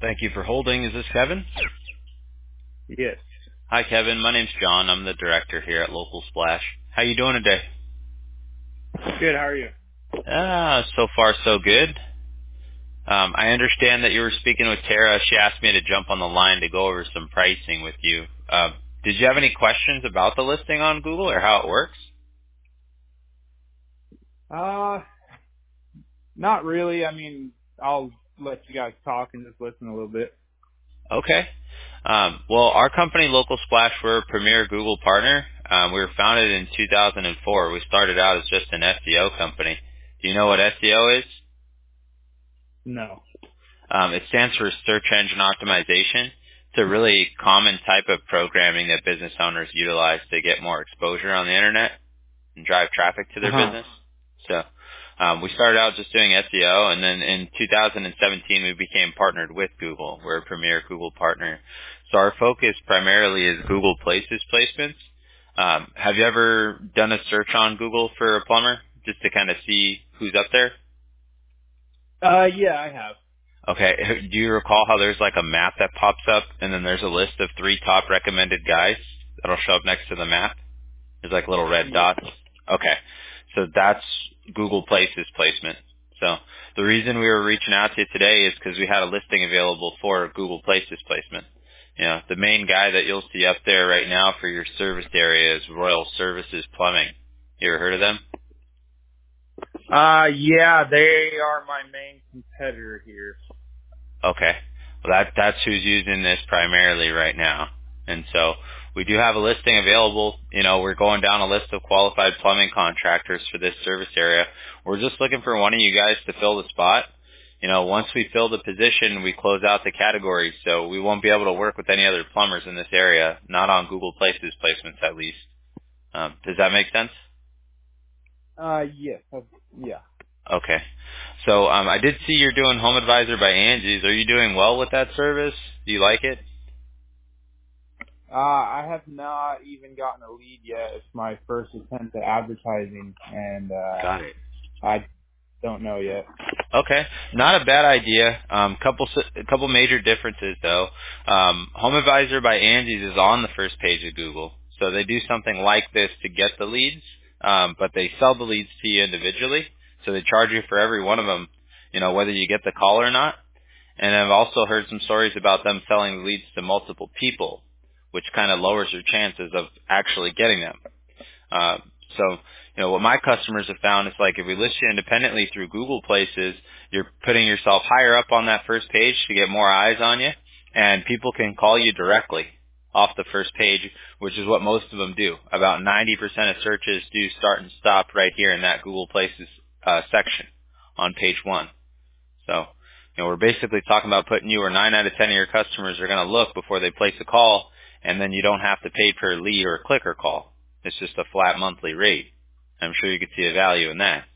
Thank you for holding. Is this Kevin? Yes. Hi, Kevin. My name's John. I'm the director here at Local Splash. How you doing today? Good. How are you? So far so good. I understand that you were speaking with Tara. She asked me to jump on the line to go over some pricing with you. Did you have any questions about the listing on Google or how it works? Uh, Not really. I mean, I'll let you guys talk and just listen a little bit. Okay. Well, our company, Local Splash, we're a premier Google partner. We were founded in 2004. We started out as just an SEO company. Do you know what SEO is? No. It stands for search engine optimization. It's a really common type of programming that business owners utilize to get more exposure on the internet and drive traffic to Uh their huh. business. So we started out just doing SEO, and then in 2017 we became partnered with Google. We're a premier Google partner. So our focus primarily is Google Places placements. Have you ever done a search on Google for a plumber just to kind of see who's up there? Yeah, I have. Okay. Do you recall how there's like a map that pops up and then there's a list of 3 top recommended guys that'll show up next to the map? There's like little red Yes. dots. Okay. So that's Google Places placement. So the reason we were reaching out to you today is because we had a listing available for Google Places placement. You know, the main guy that you'll see up there right now for your service area is Royal Services Plumbing. You ever heard of them? Yeah, they are my main competitor here. Okay. Well, that's who's using this primarily right now. And so we do have a listing available. You know, we're going down a list of qualified plumbing contractors for this service area. We're just looking for one of you guys to fill the spot. You know, once we fill the position, we close out the category, so we won't be able to work with any other plumbers in this area, not on Google Places placements at least. Does that make sense? Yes. Yeah. Okay. So I did see you're doing Home Advisor by Angie's. Are you doing well with that service? Do you like it? I have not even gotten a lead yet. It's my first attempt at advertising, and Got it. I don't know yet. Okay, not a bad idea. Couple major differences though. Home Advisor by Angie's is on the first page of Google, so they do something like this to get the leads, but they sell the leads to you individually. So they charge you for every one of them, you know, whether you get the call or not. And I've also heard some stories about them selling the leads to multiple people, which kind of lowers your chances of actually getting them. Uh, so, you know, what my customers have found is like if we list you independently through Google Places, you're putting yourself higher up on that first page to get more eyes on you, and people can call you directly off the first page, which is what most of them do. About 90% of searches do start and stop right here in that Google Places section on page 1. So, you know, we're basically talking about putting you where 9 out of 10 of your customers are going to look before they place a call, and then you don't have to pay per lead or click or call. It's just a flat monthly rate. I'm sure you could see a value in that.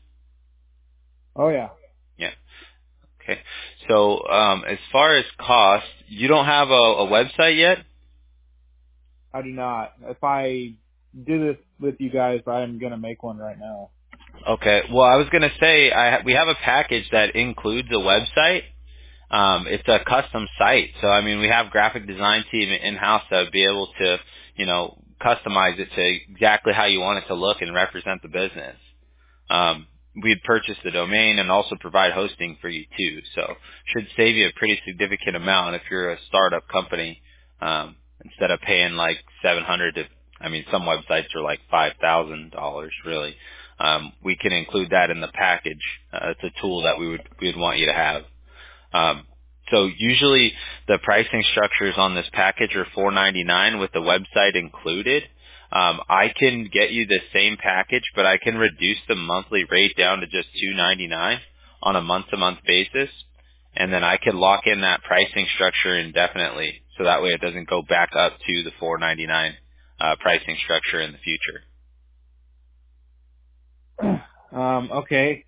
Oh yeah. Yeah. Okay. So, as far as cost, you don't have a website yet? I do not. If I do this with you guys, I'm gonna make one right now. Okay. Well, I was going to say we have a package that includes a website. It's a custom site. So, I mean, we have graphic design team in-house that would be able to, you know, customize it to exactly how you want it to look and represent the business. We'd purchase the domain and also provide hosting for you too. So should save you a pretty significant amount if you're a startup company, instead of paying like 700 to, I mean, some websites are like $5,000 really. We can include that in the package. It's a tool that we'd want you to have. So usually the pricing structures on this package are $4.99 with the website included. I can get you the same package, but I can reduce the monthly rate down to just $2.99 on a month-to-month basis, and then I can lock in that pricing structure indefinitely, so that way it doesn't go back up to the $4.99 pricing structure in the future. Okay.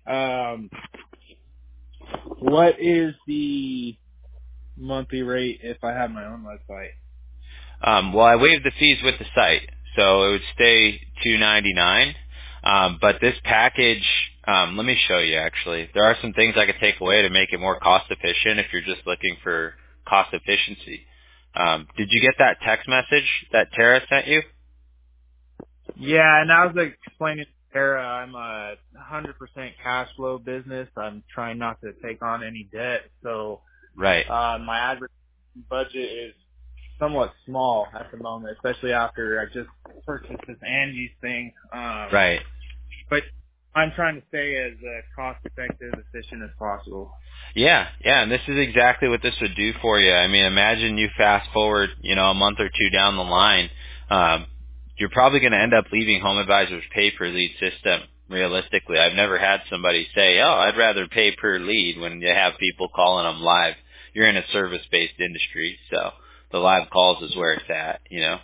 What is the monthly rate if I have my own website? Well, I waived the fees with the site, so it would stay $2.99. But this package, let me show you actually. There are some things I could take away to make it more cost efficient if you're just looking for cost efficiency. Did you get that text message that Tara sent you? Yeah, and I was explaining to Tara, I'm a 100% cash flow business. I'm trying not to take on any debt, so Right. my advertising budget is somewhat small at the moment, especially after I just purchased this Angie's thing. Right. But I'm trying to stay as cost effective, efficient as possible. Yeah, and this is exactly what this would do for you. I mean, imagine you fast forward, a month or two down the line. You're probably going to end up leaving HomeAdvisor's pay per lead system. Realistically, I've never had somebody say, "Oh, I'd rather pay per lead," when you have people calling them live. You're in a service-based industry, so the live calls is where it's at.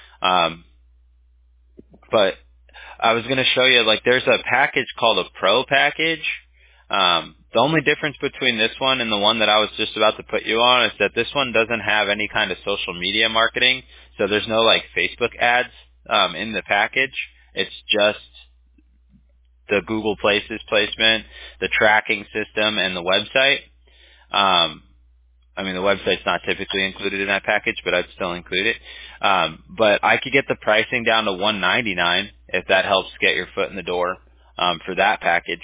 But I was going to show you, there's a package called a Pro package. The only difference between this one and the one that I was just about to put you on is that this one doesn't have any kind of social media marketing, so there's no Facebook ads in the package. It's just the Google Places placement, the tracking system, and the website. I mean, the website's not typically included in that package, but I'd still include it. But I could get the pricing down to $199 if that helps get your foot in the door for that package.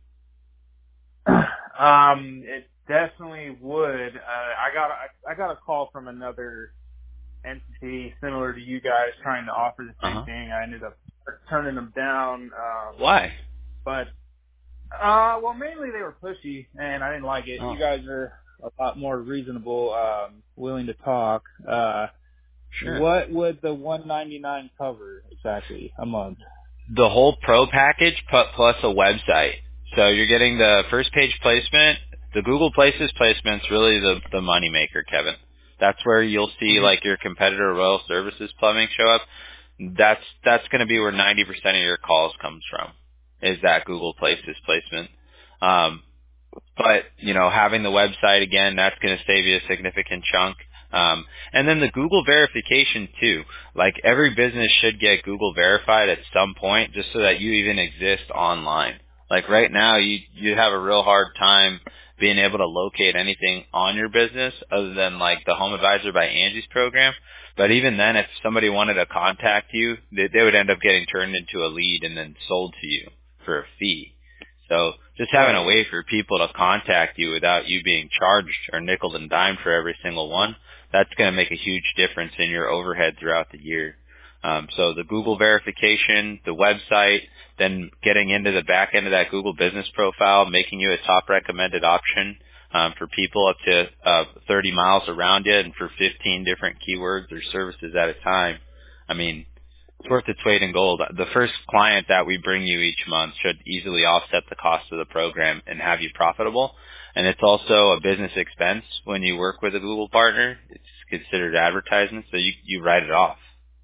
It definitely would. I got a call from another entity similar to you guys trying to offer the same thing. I ended up turning them down. Why? But well, mainly they were pushy, and I didn't like it. You guys are a lot more reasonable, willing to talk. Sure. What would the $199 cover exactly a month? The whole Pro package plus a website. So you're getting the first page placement. The Google Places placement's really the money maker, Kevin. That's where you'll see your competitor Royal Services Plumbing show up. That's going to be where 90% of your calls comes from, is that Google Places placement. But having the website again, that's going to save you a significant chunk. And then the Google verification too. Every business should get Google verified at some point just so that you even exist online. Right now, you have a real hard time being able to locate anything on your business other than the Home Advisor by Angie's program. But even then, if somebody wanted to contact you, they would end up getting turned into a lead and then sold to you for a fee. So just having a way for people to contact you without you being charged or nickel and dimed for every single one, that's going to make a huge difference in your overhead throughout the year. So the Google verification, the website, then getting into the back end of that Google business profile, making you a top recommended option for people up to 30 miles around you and for 15 different keywords or services at a time. I mean, it's worth its weight in gold. The first client that we bring you each month should easily offset the cost of the program and have you profitable. And it's also a business expense when you work with a Google partner. It's considered advertisement, so you write it off.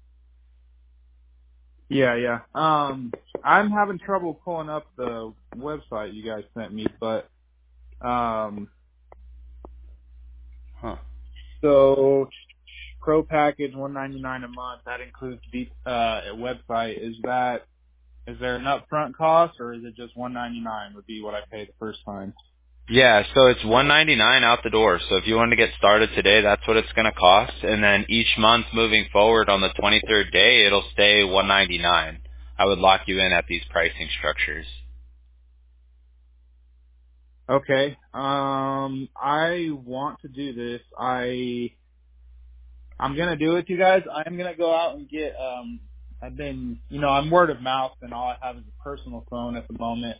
Yeah. I'm having trouble pulling up the website you guys sent me, but so Pro package $199 a month. That includes the website. Is there an upfront cost, or is it just $199 would be what I pay the first time? Yeah, so it's $199 out the door. So if you want to get started today, that's what it's going to cost. And then each month moving forward on the 23rd day, it'll stay $199. I would lock you in at these pricing structures. Okay. I want to do this. I'm gonna do it, you guys. I'm gonna go out and get. I'm word of mouth, and all I have is a personal phone at the moment.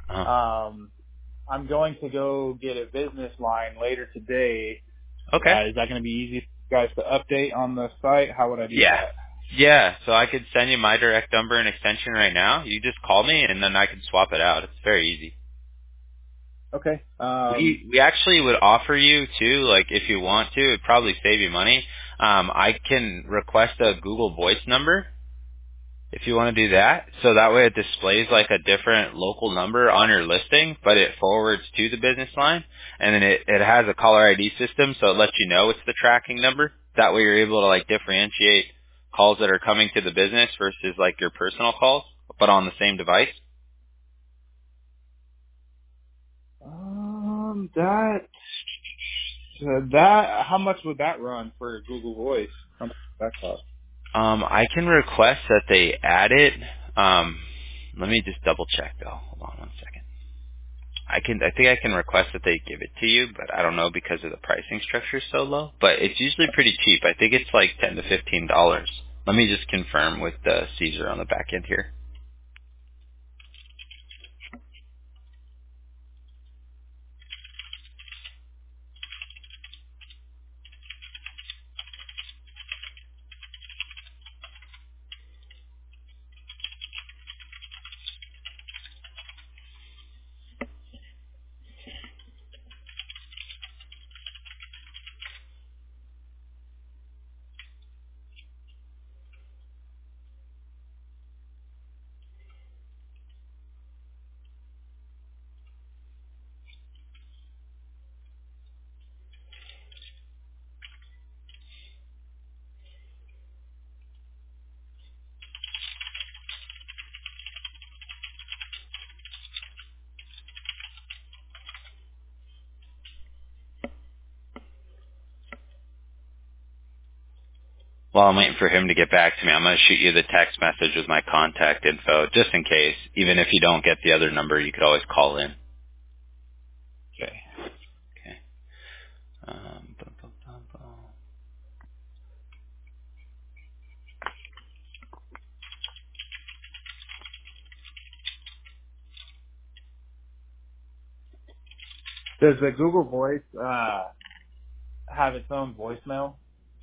I'm going to go get a business line later today. Okay. Is that going to be easy for you guys to update on the site? How would I do that? Yeah, so I could send you my direct number and extension right now. You just call me, and then I can swap it out. It's very easy. Okay. We actually would offer you, too, if you want to, it'd probably save you money. I can request a Google Voice number if you want to do that. So that way it displays a different local number on your listing, but it forwards to the business line. And then it has a caller ID system, so it lets you know it's the tracking number. That way you're able to differentiate calls that are coming to the business versus your personal calls, but on the same device. So that, how much would that run for Google Voice? How much would that cost? I can request that they add it. Let me just double check though. Hold on one second. I think I can request that they give it to you, but I don't know because of the pricing structure so low. But it's usually pretty cheap. I think it's like $10 to $15. Let me just confirm with Caesar on the back end here. While I'm waiting for him to get back to me, I'm going to shoot you the text message with my contact info, just in case. Even if you don't get the other number, you could always call in. Okay. Okay. Bum, bum, bum, bum. Does the Google Voice have its own voicemail?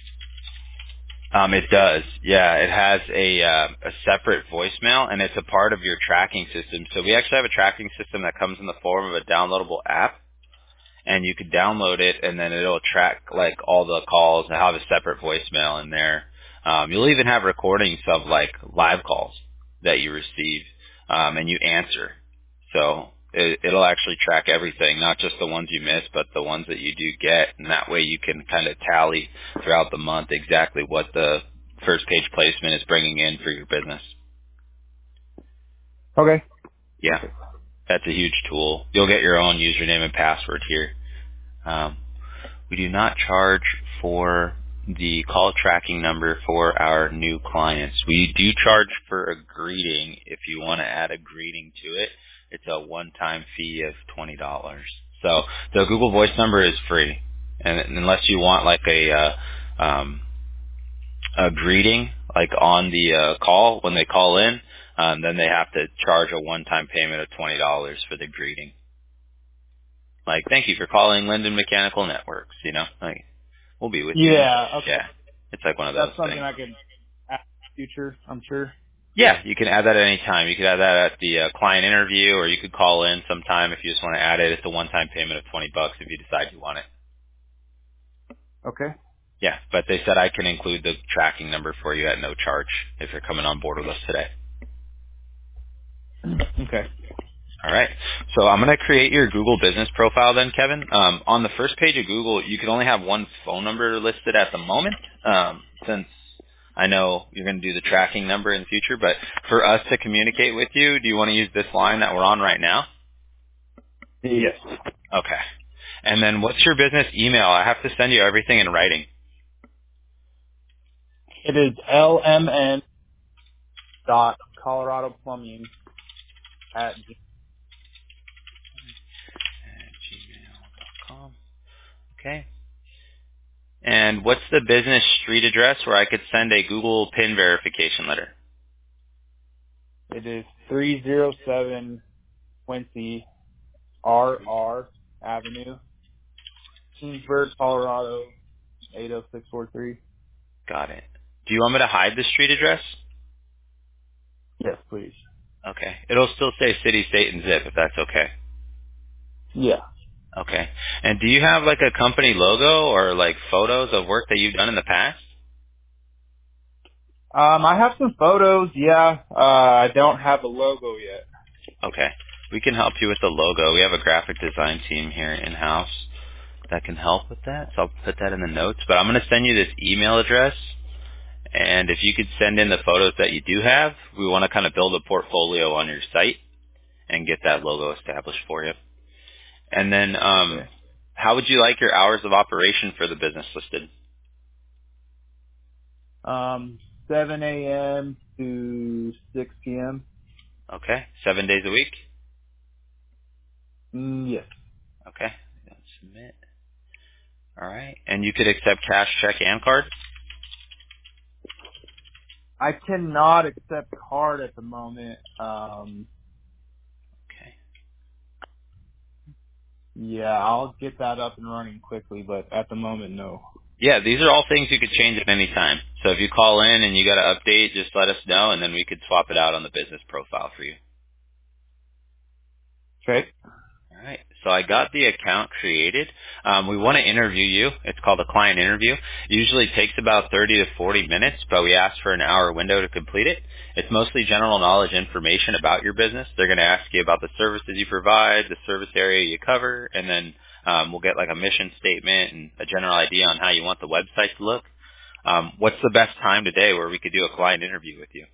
It does. Yeah, it has a separate voicemail, and it's a part of your tracking system. So we actually have a tracking system that comes in the form of a downloadable app, and you could download it, and then it'll track like all the calls and have a separate voicemail in there. You'll even have recordings of like live calls that you receive, and you answer. So it'll actually track everything, not just the ones you miss, but the ones that you do get, and that way you can kind of tally throughout the month exactly what the first page placement is bringing in for your business. Okay. Yeah, that's a huge tool. You'll get your own username and password here. We do not charge for the call tracking number for our new clients. We do charge for a greeting. If you want to add a greeting to it, it's a one-time fee of $20. So the Google Voice number is free, and unless you want like a greeting like on the call when they call in, then they have to charge a one-time payment of $20 for the greeting. Like, thank you for calling Linden Mechanical Networks. You know, like we'll be with you. Yeah. Okay. Yeah, it's like one of those That's something things. I could add in the future, I'm sure. Yeah, you can add that at any time. You could add that at the client interview, or you could call in sometime if you just want to add it. It's a one-time payment of $20 if you decide you want it. Okay. Yeah, but they said I can include the tracking number for you at no charge if you're coming on board with us today. Okay. All right. So I'm going to create your Google business profile then, Kevin. On the first page of Google, you can only have one phone number listed at the moment, since I know you're going to do the tracking number in the future. But for us to communicate with you, do you want to use this line that we're on right now? Yes. Okay. And then what's your business email? I have to send you everything in writing. It is LMN dot Colorado Plumbing at At gmail.com. Okay. And what's the business street address where I could send a Google PIN verification letter? it is 307 Quincy RR Avenue, Kingsburg, Colorado 80643. Got it. Do you want me to hide the street address? Yes, please. Okay. It'll still say city, state, and zip if that's okay. Yeah. Okay. And do you have like a company logo or like photos of work that you've done in the past? I have some photos. Yeah. I don't have a logo yet. Okay. We can help you with the logo. We have a graphic design team here in-house that can help with that. So I'll put that in the notes. But I'm going to send you this email address. And if you could send in the photos that you do have, we want to kind of build a portfolio on your site and get that logo established for you. And then, Okay. how would you like your hours of operation for the business listed? 7 a.m. to 6 p.m. Okay. 7 days a week? Yes. Okay. Submit. All right. And you could accept cash, check, and card? I cannot accept card at the moment. Okay. Yeah, I'll get that up and running quickly, but at the moment, no. Yeah, these are all things you could change at any time. So if you call in and you got to update, just let us know, and then we could swap it out on the business profile for you. Okay. All right. So I got the account created. We want to interview you. It's called a client interview. It usually takes about 30 to 40 minutes, but we ask for an hour window to complete it. It's mostly general knowledge information about your business. They're going to ask you about the services you provide, the service area you cover, and then we'll get like a mission statement and a general idea on how you want the website to look. What's the best time today where we could do a client interview with you?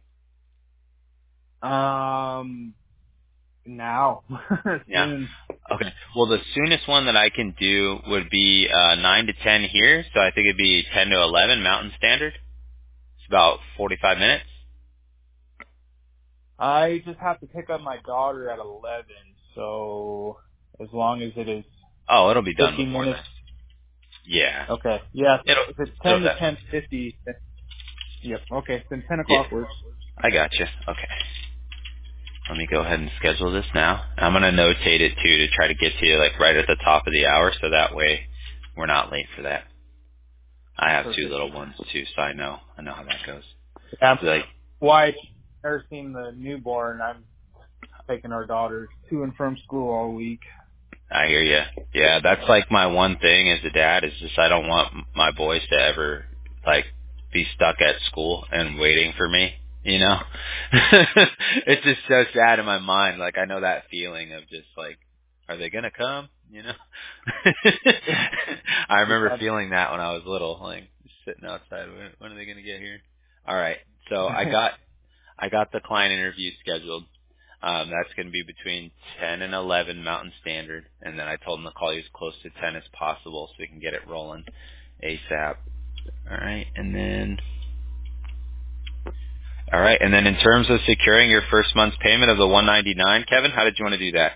Now. Yeah. Soon. Okay. Well, the soonest one that I can do would be 9 to 10 here, so I think it'd be 10 to 11 Mountain Standard. It's about 45 minutes. I just have to pick up my daughter at 11, so as long as it is Oh, it'll be done 50 before minutes. then. Yeah. Okay. Yeah, so It'll. if it's It'll 10 to 10:50, then, yep. Okay, then 10 yeah. o'clock works. I gotcha. Okay. Let me go ahead and schedule this now. I'm gonna notate it too to try to get to you like right at the top of the hour, so that way we're not late for that. I have two Perfect. little ones too, so I know how that goes. Yeah, So like, wife nursing the newborn. I'm taking our daughter to and from school all week. I hear you. Yeah, that's like my one thing as a dad is just I don't want my boys to ever like be stuck at school and waiting for me. You know, it's just so sad in my mind. Like I know that feeling of just like, are they gonna come? You know, I remember Yeah. feeling that when I was little, like just sitting outside. When are they gonna get here? All right, so I got the client interview scheduled. That's going to be between 10 and 11 Mountain Standard, and then I told them to call you as close to 10 as possible so we can get it rolling ASAP. All right, and then in terms of securing your first month's payment of the $199, Kevin, how did you want to do that?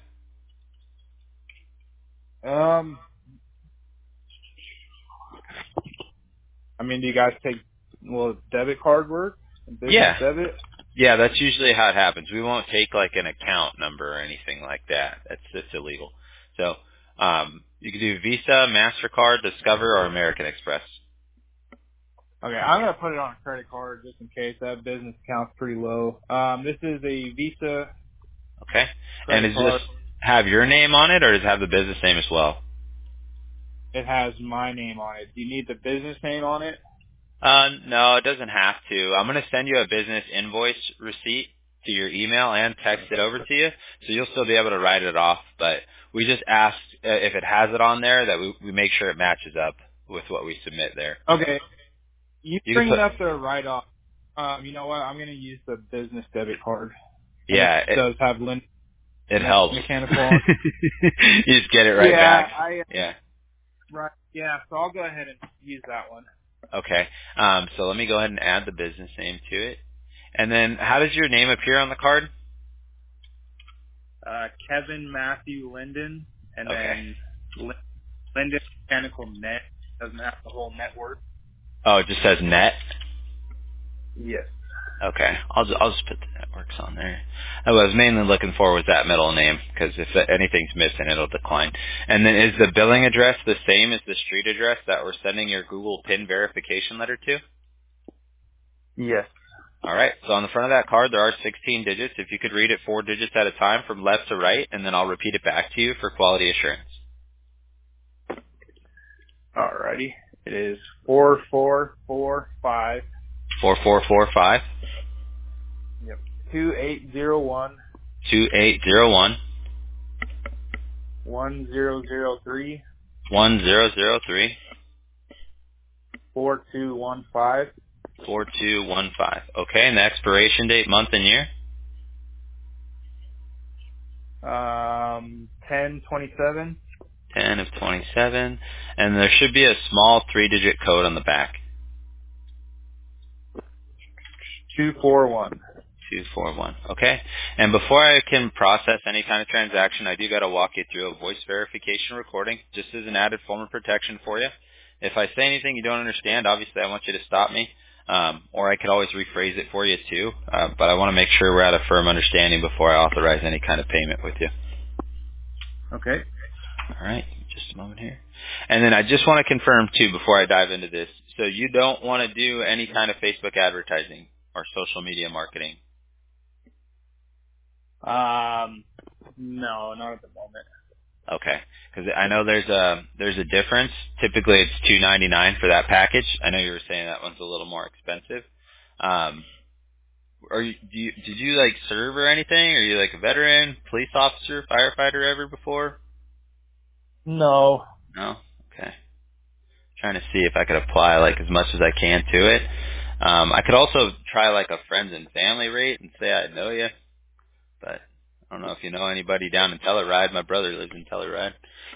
I mean, do you guys take, will debit card work? Business Yeah, debit? yeah, that's usually how it happens. We won't take like an account number or anything like that. That's illegal. So you can do Visa, Mastercard, Discover, or American Express. Okay, I'm gonna put it on a credit card just in case. That business account's pretty low. This is a Visa Okay. And credit does this card. have your name on it, or does it have the business name as well? It has my name on it. Do you need the business name on it? No, it doesn't have to. I'm going to send you a business invoice receipt to your email and text it over to you, so you'll still be able to write it off. But we just asked if it has it on there that we make sure it matches up with what we submit there. Okay, you You can bringing put, up the write-off. You know what? I'm gonna use the business debit card, and it yeah, does have it helps. mechanical on. You just get it right Yeah, back. Yeah. right. Yeah, so I'll go ahead and use that one. Okay. So let me go ahead and add the business name to it. And then how does your name appear on the card? Kevin Matthew Linden, and Okay. then Linden Mechanical Net. Doesn't have the whole network. Oh, it just says net. Yes. Okay, I'll just put the networks on there. What I was mainly looking for was that middle name because if anything's missing, it'll decline. And then is the billing address the same as the street address that we're sending your Google PIN verification letter to? Yes. All right. So on the front of that card, there are 16 digits. If you could read it 4 digits at a time from left to right, and then I'll repeat it back to you for quality assurance. Alrighty. It is 4445. 4445 Yep. 2801 2801 1003 1003 4215 4215. Okay, and the expiration date, month and year? 1027. 10 of 27. And there should be a small 3-digit code on the back. 241. 241. Okay. And before I can process any kind of transaction, I do got to walk you through a voice verification recording, just as an added form of protection for you. If I say anything you don't understand, obviously I want you to stop me, or I could always rephrase it for you too. But I want to make sure we're at a firm understanding before I authorize any kind of payment with you. Okay. All right. Just a moment here. And then I just want to confirm too before I dive into this. So you don't want to do any kind of Facebook advertising or social media marketing? No, not at the moment. Okay, because I know there's a difference. Typically, it's $299 for that package. I know you were saying that one's a little more expensive. Did you like serve or anything? Are you like a veteran, police officer, firefighter ever before? No. No. Okay. Trying to see if I could apply like as much as I can to it. I could also try like a friends and family rate and say I know you, but I don't know if you know anybody down in Telluride. My brother lives in Telluride.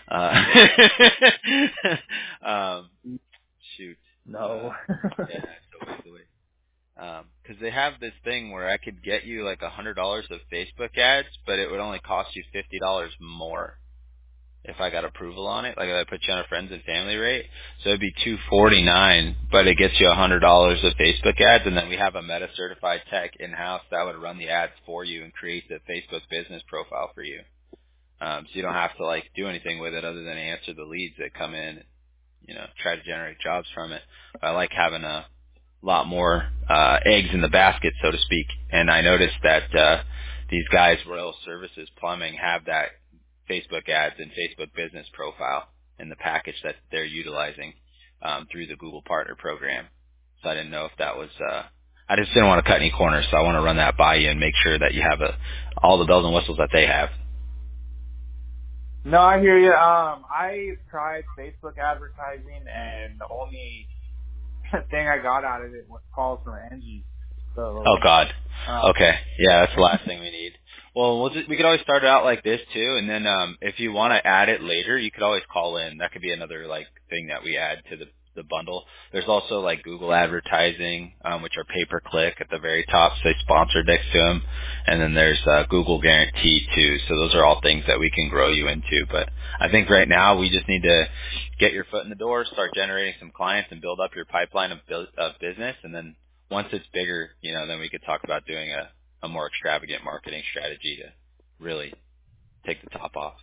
Shoot. No. Yeah, it's a ways away. Because they have this thing where I could get you like $100 of Facebook ads, but it would only cost you $50 more if I got approval on it. Like if I put you on a friends and family rate, so it'd be $249, but it gets you $100 of Facebook ads, and then we have a Meta certified tech in house that would run the ads for you and create the Facebook business profile for you. So you don't have to like do anything with it other than answer the leads that come in, try to generate jobs from it. But I like having a lot more eggs in the basket, so to speak. And I noticed that these guys, Royal Services Plumbing, have that Facebook ads and Facebook business profile in the package that they're utilizing through the Google Partner Program. So I didn't know if that was. I just didn't want to cut any corners, so I want to run that by you and make sure that you have all the bells and whistles that they have. No, I hear you. I tried Facebook advertising, and the only thing I got out of it was calls from Angie. So. Oh God. Okay. Yeah, that's the last thing we need. Well, we could always start it out like this too, and then if you want to add it later, you could always call in. That could be another like thing that we add to the bundle. There's also like Google advertising, which are pay per click at the very top, say sponsored next to them, and then there's Google Guarantee too. So those are all things that we can grow you into. But I think right now we just need to get your foot in the door, start generating some clients, and build up your pipeline of business, and then once it's bigger, then we could talk about doing a more extravagant marketing strategy to really take the top off.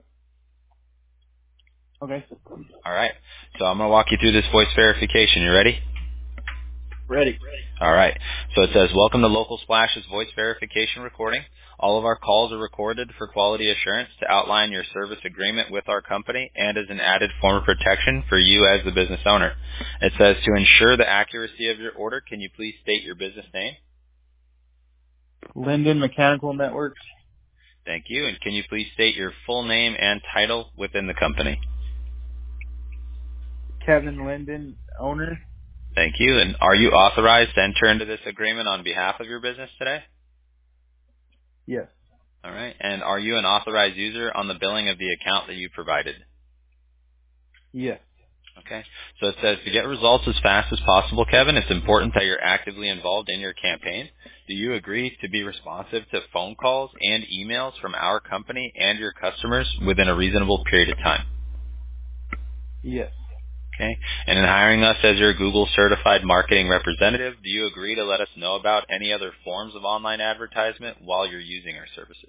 Okay. All right. So I'm going to walk you through this voice verification. You ready? Ready. All right. So it says, welcome to Local Splash's voice verification recording. All of our calls are recorded for quality assurance to outline your service agreement with our company and as an added form of protection for you as the business owner. It says, to ensure the accuracy of your order, can you please state your business name? Linden Mechanical Networks. Thank you. And can you please state your full name and title within the company? Kevin Linden, owner. Thank you. And are you authorized to enter into this agreement on behalf of your business today? Yes. All right. And are you an authorized user on the billing of the account that you provided? Yes. Okay. So it says, to get results as fast as possible, Kevin, it's important that you're actively involved in your campaign. Do you agree to be responsive to phone calls and emails from our company and your customers within a reasonable period of time? Yes. Okay. And in hiring us as your Google certified marketing representative, do you agree to let us know about any other forms of online advertisement while you're using our services?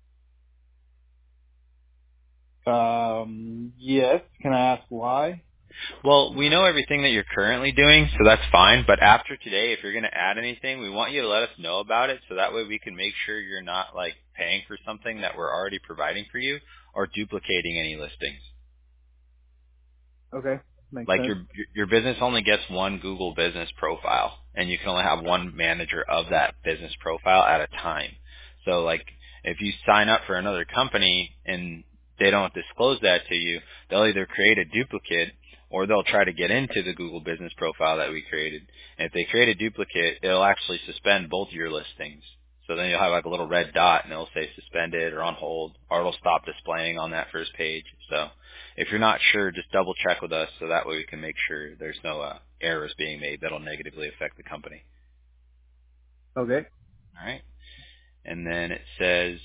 Yes. Can I ask why? Well, we know everything that you're currently doing, so that's fine. But after today, if you're going to add anything, we want you to let us know about it, so that way we can make sure you're not like paying for something that we're already providing for you or duplicating any listings. Okay. Makes Like sense. your business only gets one Google business profile, and you can only have one manager of that business profile at a time. So like if you sign up for another company and they don't disclose that to you, they'll either create a duplicate or they'll try to get into the Google business profile that we created. And if they create a duplicate, it'll actually suspend both your listings. So then you'll have like a little red dot and it'll say suspended or on hold, or it'll stop displaying on that first page. So if you're not sure, just double check with us so that way we can make sure there's no errors being made that'll negatively affect the company. Okay. All right. And then it says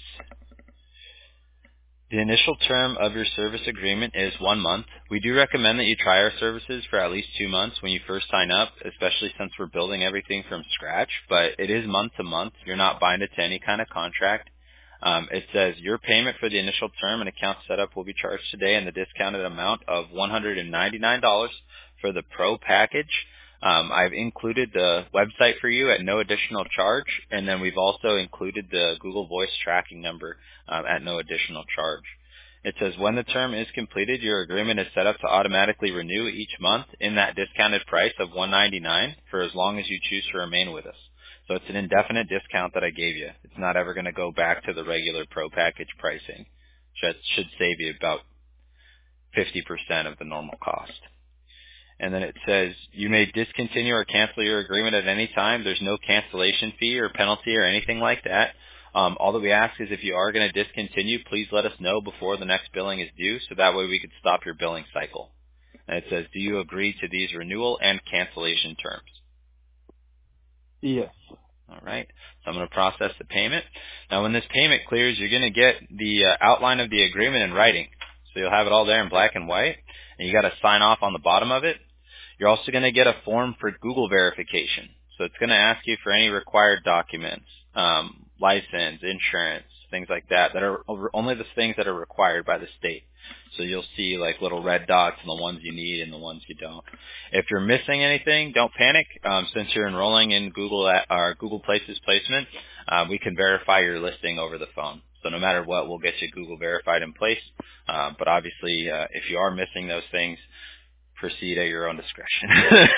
the initial term of your service agreement is 1 month. We do recommend that you try our services for at least 2 months when you first sign up, especially since we're building everything from scratch, but it is month to month. You're not binded to any kind of contract. It says your payment for the initial term and account setup will be charged today in the discounted amount of $199 for the Pro package. I've included the website for you at no additional charge, and then we've also included the Google Voice tracking number at no additional charge. It says when the term is completed, your agreement is set up to automatically renew each month in that discounted price of $199 for as long as you choose to remain with us. So it's an indefinite discount that I gave you. It's not ever going to go back to the regular Pro package pricing. That should save you about 50% of the normal cost. And then it says you may discontinue or cancel your agreement at any time. There's no cancellation fee or penalty or anything like that. All that we ask is if you are going to discontinue, please let us know before the next billing is due so that way we can stop your billing cycle. And it says, do you agree to these renewal and cancellation terms? Yes. All right. So I'm going to process the payment. Now, when this payment clears, you're going to get the outline of the agreement in writing. So you'll have it all there in black and white, and you got to sign off on the bottom of it. You're also going to get a form for Google verification. So it's going to ask you for any required documents, license, insurance, things like that, that are only the things that are required by the state. So you'll see like little red dots and the ones you need and the ones you don't. If you're missing anything, don't panic. Since you're enrolling in Google Places placement, we can verify your listing over the phone. So no matter what, we'll get you Google verified in place. But obviously, if you are missing those things, proceed at your own discretion.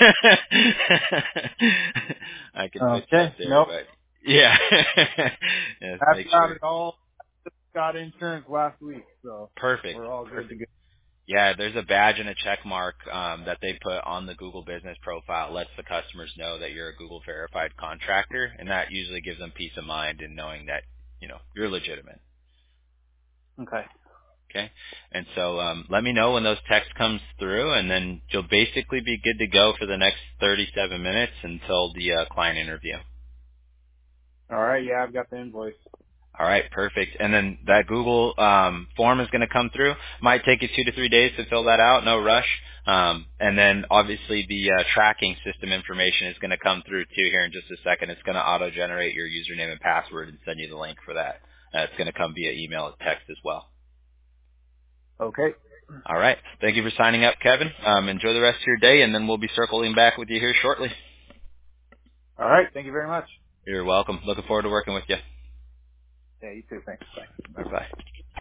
I can put you up there, Nope. but yeah. Yes, I've got it all. Got insurance last week, so Perfect. we're all good to go. Yeah, there's a badge and a check mark that they put on the Google business profile. It lets the customers know that you're a Google verified contractor, and that usually gives them peace of mind in knowing that, you're legitimate. Okay. Okay. And so let me know when those texts comes through, and then you'll basically be good to go for the next 37 minutes until the client interview. All right. Yeah, I've got the invoice. All right, perfect. And then that Google form is going to come through. Might take you 2 to 3 days to fill that out. No rush. And then obviously the tracking system information is going to come through too here in just a second. It's going to auto-generate your username and password and send you the link for that. It's going to come via email and text as well. Okay. All right. Thank you for signing up, Kevin. Enjoy the rest of your day, and then we'll be circling back with you here shortly. All right. Thank you very much. You're welcome. Looking forward to working with you. Yeah, you too. Thanks. Bye. Bye-bye.